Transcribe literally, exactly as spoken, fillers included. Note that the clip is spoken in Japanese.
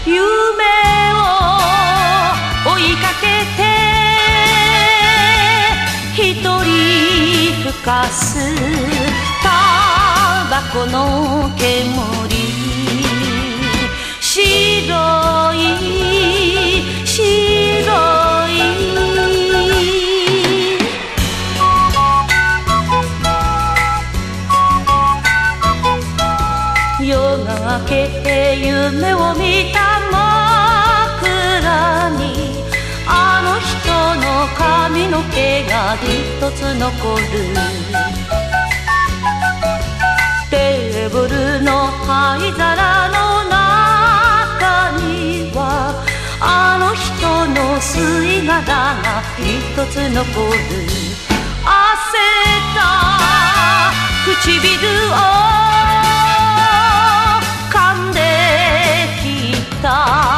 夢を追いかけて一人ふかすタバコの煙、白い白い夜が明けて夢を見た枕にあの人の髪の毛が一つ残る。テーブルの灰皿の中にはあの人の吸い殻が一つ残る。汗た唇を噛んできた